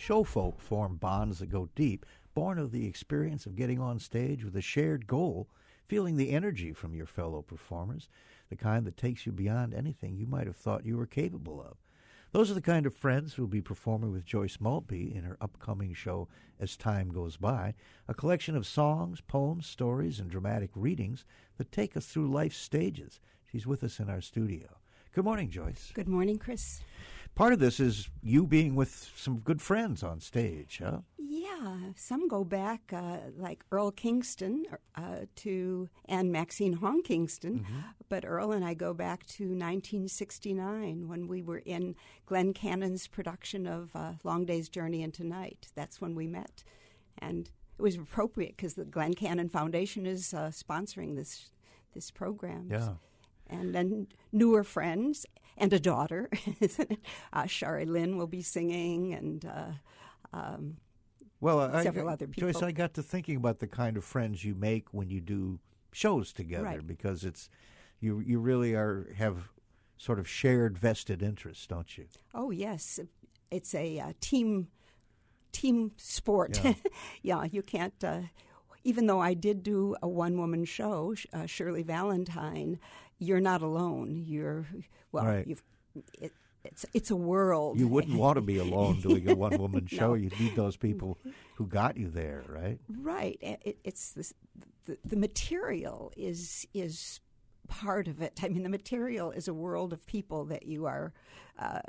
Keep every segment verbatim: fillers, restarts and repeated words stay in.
Show folk form bonds that go deep, born of the experience of getting on stage with a shared goal, feeling the energy from your fellow performers, the kind that takes you beyond anything you might have thought you were capable of. Those are the kind of friends who will be performing with Joyce Maltby in her upcoming show As Time Goes By, a collection of songs, poems, stories, and dramatic readings that take us through life's stages. She's with us in our studio. Good morning, Joyce. Good morning, Chris. Part of this is you being with some good friends on stage, huh? Yeah, some go back, uh, like Earl Kingston uh, to and Maxine Hong Kingston, mm-hmm. but Earl and I go back to nineteen sixty-nine when we were in Glenn Cannon's production of uh, Long Day's Journey into Night. That's when we met, and it was appropriate because the Glenn Cannon Foundation is uh, sponsoring this this program. Yeah. And then newer friends and a daughter. uh, Shari Lynn will be singing, and uh, um, well, I, several I, other people. Joyce, I got to thinking about the kind of friends you make when you do shows together, right. because it's you you really are have sort of shared vested interests, don't you? Oh yes, it's a uh, team team sport. Yeah, yeah you can't. Uh, Even though I did do a one-woman show, uh, Shirley Valentine, you're not alone. You're well. Right. You've, it, it's it's a world. You wouldn't want to be alone doing a one-woman show. No. You need those people who got you there, right? Right. It, it's this, the the material is is part of it. I mean, the material is a world of people that you are. Uh,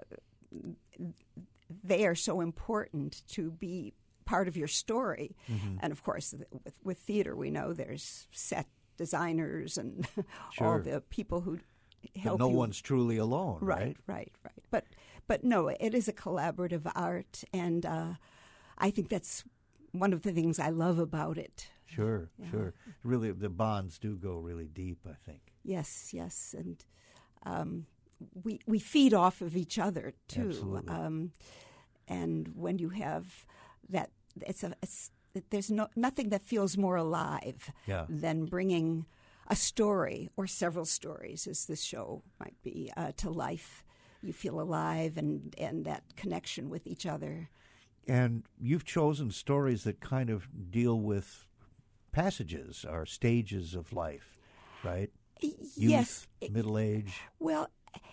they are so important to be part of your story. Mm-hmm. And of course, with, with theater, we know there's set designers and sure. all the people who help but no you. one's truly alone, right? Right, right, right. But but no, it is a collaborative art, and uh, I think that's one of the things I love about it. Sure, yeah. sure. Really, the bonds do go really deep, I think. Yes, yes, and um, we we feed off of each other too. Absolutely. Um, and when you have that, it's a it's, there's no nothing that feels more alive yeah. than bringing a story or several stories, as this show might be, uh, to life. You feel alive and, and that connection with each other. And you've chosen stories that kind of deal with passages or stages of life, right? Youth, yes. middle age. Well,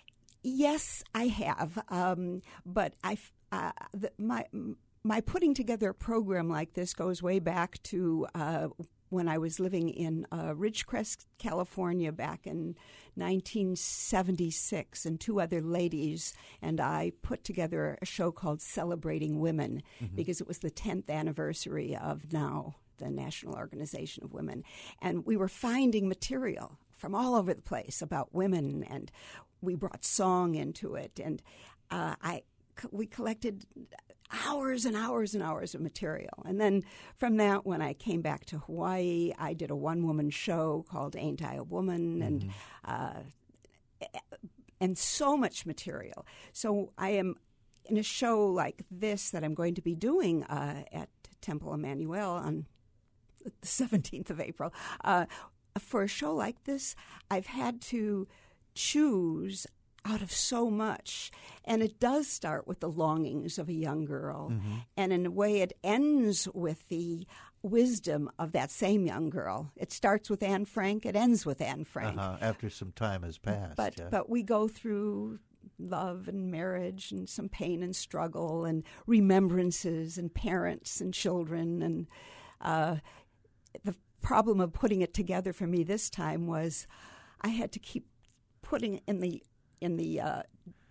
yes, I have. Um, but I, uh, the, my my putting together a program like this goes way back to uh, when I was living in uh, Ridgecrest, California, back in nineteen seventy-six, and two other ladies and I put together a show called Celebrating Women, mm-hmm. because it was the tenth anniversary of NOW, the National Organization of Women. And we were finding material from all over the place about women, and we brought song into it. And uh, I we collected hours and hours and hours of material. And then from that, when I came back to Hawaii, I did a one-woman show called Ain't I a Woman? Mm-hmm. and uh, and so much material. So I am in a show like this that I'm going to be doing uh, at Temple Emmanuel on the seventeenth of April. Uh, for a show like this, I've had to choose out of so much. And it does start with the longings of a young girl. Mm-hmm. And in a way, it ends with the wisdom of that same young girl. It starts with Anne Frank. It ends with Anne Frank. Uh-huh. After some time has passed. But, yeah. but we go through love and marriage and some pain and struggle and remembrances and parents and children. And uh, the problem of putting it together for me this time was I had to keep putting it in the in the uh,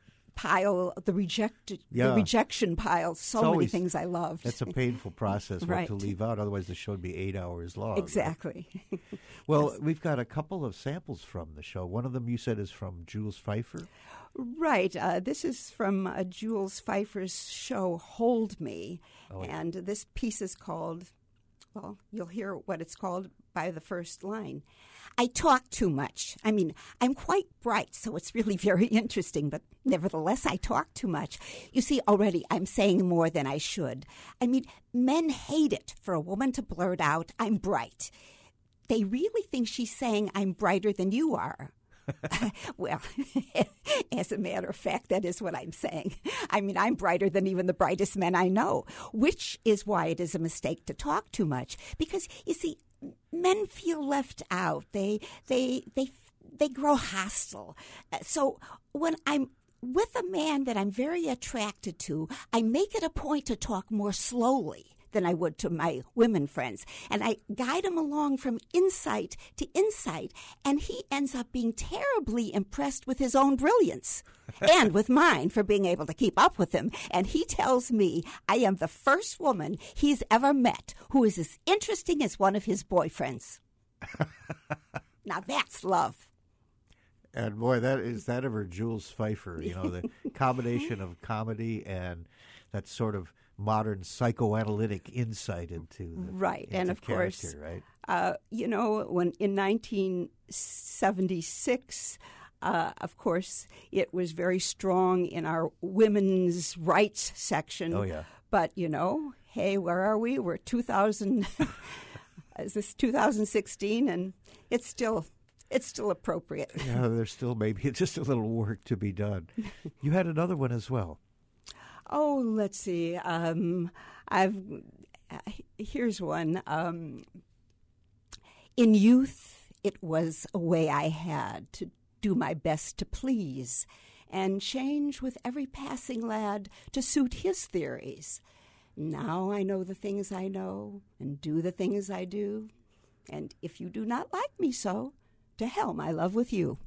pile, the rejected, yeah. the rejection pile. So always, many things I loved. It's a painful process what right. to leave out. Otherwise, the show would be eight hours long. Exactly. Right? Well, yes. We've got a couple of samples from the show. One of them you said is from Jules Feiffer. Right. Uh, this is from uh, Jules Feiffer's show, Hold Me. Oh, yeah. And this piece is called, well, you'll hear what it's called by the first line. I talk too much. I mean, I'm quite bright, so it's really very interesting, but nevertheless, I talk too much. You see, already I'm saying more than I should. I mean, men hate it for a woman to blurt out, I'm bright. They really think she's saying I'm brighter than you are. Well, as a matter of fact, that is what I'm saying. I mean, I'm brighter than even the brightest men I know, which is why it is a mistake to talk too much. Because, you see, men feel left out. They, they, they, they grow hostile. So when I'm with a man that I'm very attracted to, I make it a point to talk more slowly than I would to my women friends. And I guide him along from insight to insight, and he ends up being terribly impressed with his own brilliance and with mine for being able to keep up with him. And he tells me I am the first woman he's ever met who is as interesting as one of his boyfriends. Now that's love. And boy, that is that ever Jules Pfeiffer, you know, the combination of comedy and that sort of modern psychoanalytic insight into the, right, into and of course, right? Uh, you know, when in nineteen seventy-six, uh, of course, it was very strong in our women's rights section. Oh yeah, but you know, hey, where are we? We're two thousand. Is this two thousand sixteen? And it's still. It's still appropriate. Yeah, there's still maybe just a little work to be done. You had another one as well. Oh, let's see. Um, I've uh, here's one. Um, in youth, it was a way I had to do my best to please, and change with every passing lad to suit his theories. Now I know the things I know, and do the things I do. And if you do not like me so, to hell, my love, with you.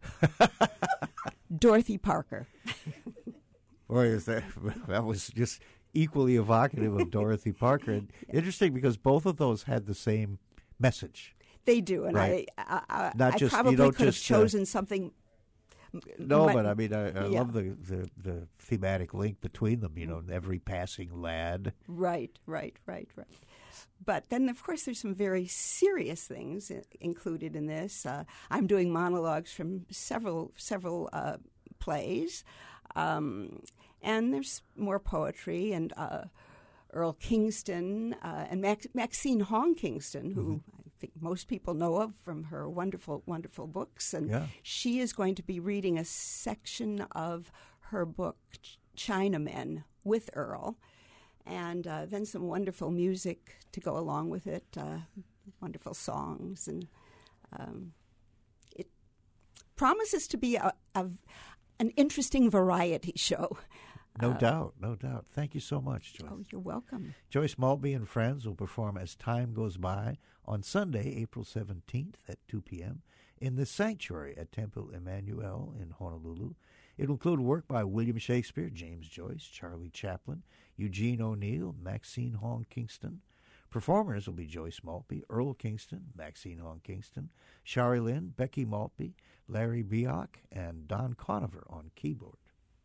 Dorothy Parker. Boy, is that that was just equally evocative of Dorothy Parker. And yeah. Interesting because both of those had the same message. They do, and right? I, I, Not I just, probably you don't could just, have chosen uh, something. No, but, but I mean, I, I yeah. love the, the, the thematic link between them. You know, every passing lad. Right, right, right, right. But then, of course, there's some very serious things included in this. Uh, I'm doing monologues from several several uh, plays, um, and there's more poetry. And uh, Earl Kingston uh, and Max- Maxine Hong Kingston, who mm-hmm. I think most people know of from her wonderful, wonderful books. And yeah. she is going to be reading a section of her book, Ch- Chinamen, with Earl. And uh, then some wonderful music to go along with it, uh, wonderful songs. And um, it promises to be a, a, an interesting variety show. No uh, doubt, no doubt. Thank you so much, Joyce. Oh, you're welcome. Joyce Maltby and Friends will perform As Time Goes By on Sunday, April seventeenth at two p.m. in the Sanctuary at Temple Emmanuel in Honolulu. It will include work by William Shakespeare, James Joyce, Charlie Chaplin, Eugene O'Neill, Maxine Hong Kingston. Performers will be Joyce Maltby, Earl Kingston, Maxine Hong Kingston, Shari Lynn, Becky Maltby, Larry Bioch, and Don Conover on keyboard.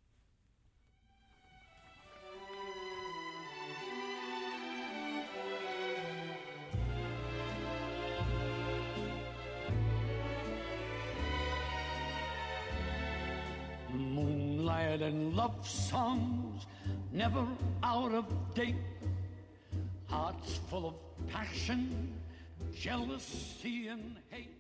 Moonlight and love songs, never out of date. Hearts full of passion, jealousy and hate.